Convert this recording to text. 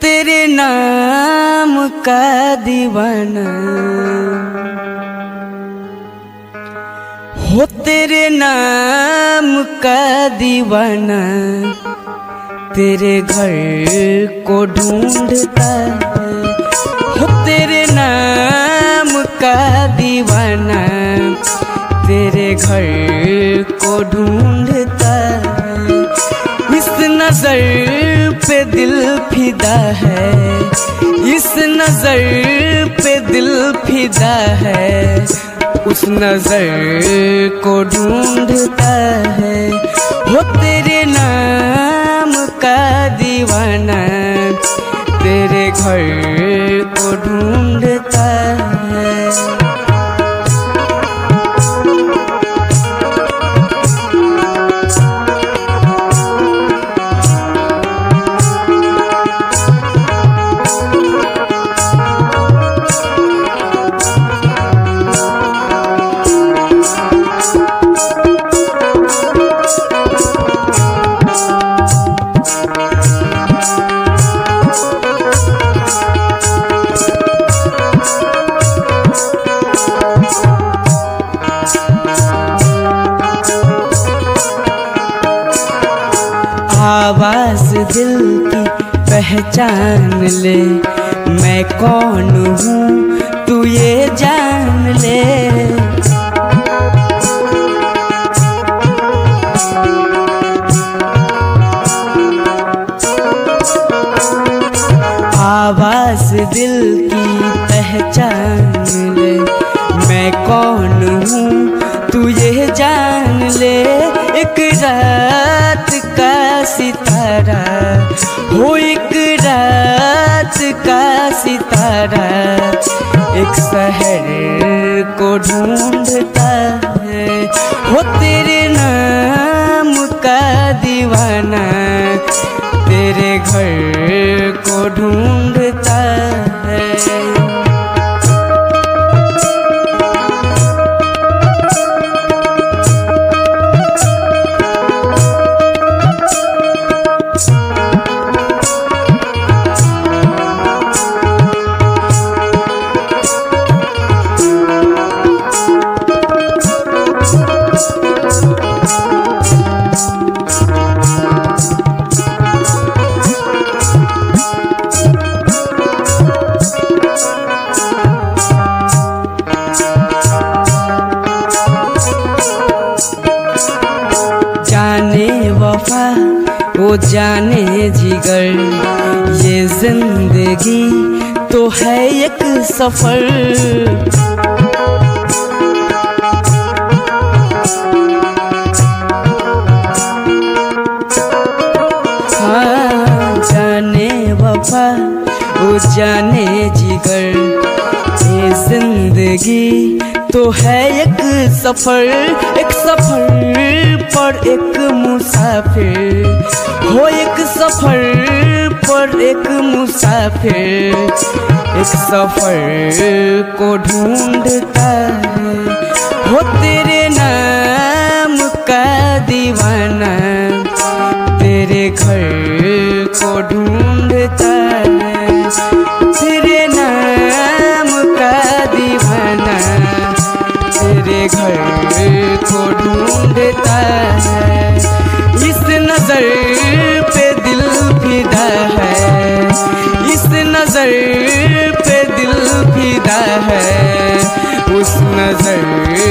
तेरे नाम का दीवाना, हो तेरे नाम का दीवाना, तेरे घर को ढूंढता है। हो तेरे नाम का दीवाना, तेरे घर को ढूंढता है। इस नजर पे दिल फिदा है, इस नजर पे दिल फिदा है, उस नजर को ढूंढता है। हो तेरे नाम का दीवाना, तेरे घर को ढूंढता है। आवाज दिल की पहचान ले, मैं कौन हूँ तू ये जान ले। आवाज दिल की पहचान ले, मैं कौन हूँ तू ये जान ले। एक रात का सितारा हो, एक रात का सितारा, एक शहर को ढूंढता है। हो तेरे नाम का दीवाना, तेरे घर को ढूंढता है। जाने वफा वो जाने जिगर, ये जिंदगी तो है एक सफर। हाँ, जाने वफा वो जाने जिगर, ये जिंदगी तो है एक सफर। एक सफर पर एक मुसाफिर हो, एक सफर पर एक मुसाफिर, एक सफर को ढूंढता है। हो तेरे नाम का दीवाना, तेरे घर को ढूंढता है। तेरे नाम का दीवाना, तेरे घर को ढूंढता है। इस नजर पे दिल फिदा है, इस नजर पे दिल फिदा है, उस नजर